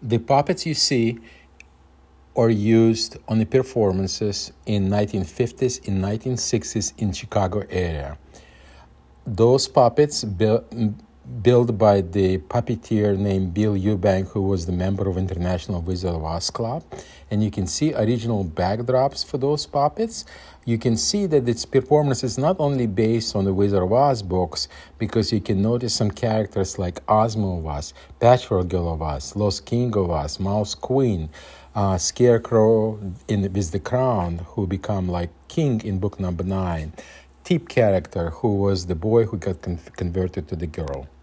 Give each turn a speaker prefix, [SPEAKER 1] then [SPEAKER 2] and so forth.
[SPEAKER 1] The puppets you see are used on the performances in 1950s and 1960s in Chicago area. Those puppets built by the puppeteer named Bill Eubank, who was the member of International Wizard of Oz Club. And you can see original backdrops for those puppets. You can see that its performance is not only based on the Wizard of Oz books, because you can notice some characters like Ozma of Oz, Patchwork Girl of Oz, Lost King of Oz, Mouse Queen, Scarecrow with the crown, who become like king in book number 9. Tip character, who was the boy who got converted to the girl.